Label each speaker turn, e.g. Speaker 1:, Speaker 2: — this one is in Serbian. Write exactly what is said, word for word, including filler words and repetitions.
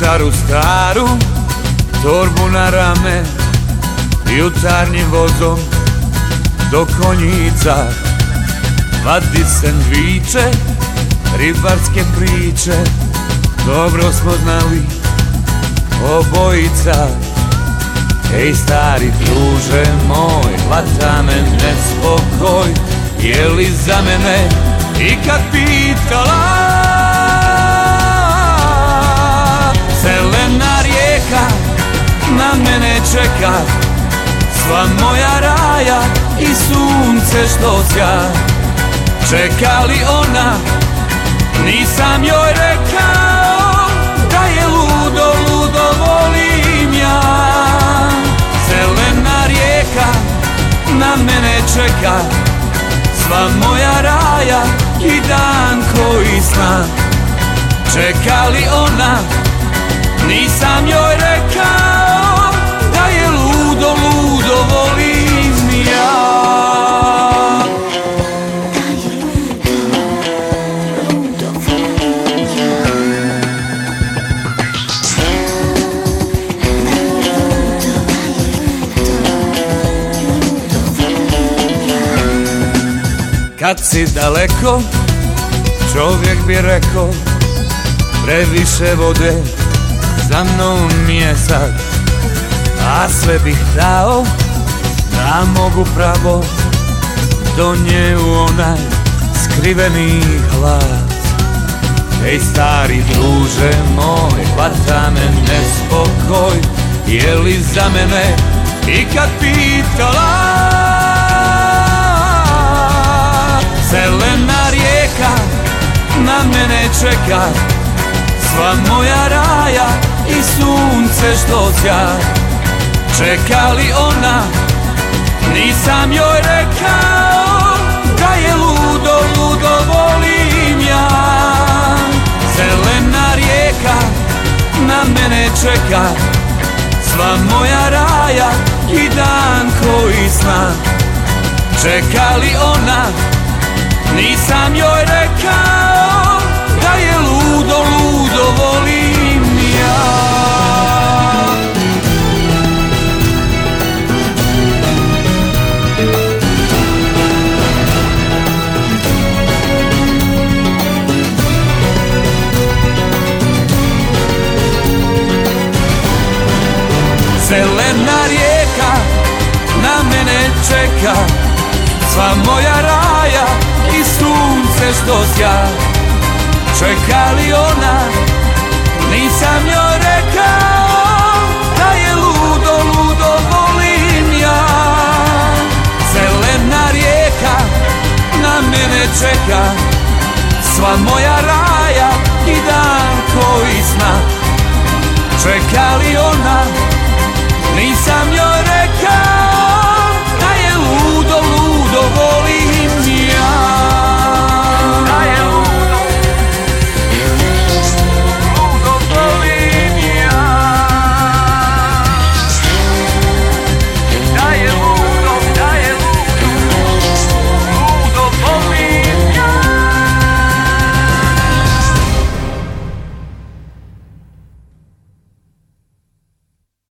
Speaker 1: gitaru staru, torbu na rame, jutarnjim vozom do Konjica. Vadi sendviče, ribarske priče, dobro smo znali obojica. Ej stari druže moj, hvata me nespokoj, je li za mene ikad pitala? Zelena rijeka na mene čeka, sva moja raja i sunce što sja. Čeka li ona, nisam joj rekao da je ludo, ludo volim ja. Zelena rijeka na mene čeka, sva moja raja i dan koji sna. Čeka li ona, nisam joj rekao da je ludo, ludo volim ja. Kad si daleko, čovjek bi rekao, previše vode za mnom je sad. A sve bih dao da mogu pravo do nje u onaj skriveni hlad. Ej stari druže moj, hvata me nespokoj, je li za mene ikad pitala? Zelena rijeka na mene čeka, sva moja raja i sunce što sja. Čeka li ona, nisam joj rekao da je ludo, ludo volim ja. Zelena rijeka na mene čeka, sva moja raja i dan koji sna. Čeka li ona, nisam joj rekao da je ludo, ludo volim ja. Zelena rijeka na mene čeka, sva moja raja i sunce što sja. Čeka li ona, nisam joj rekao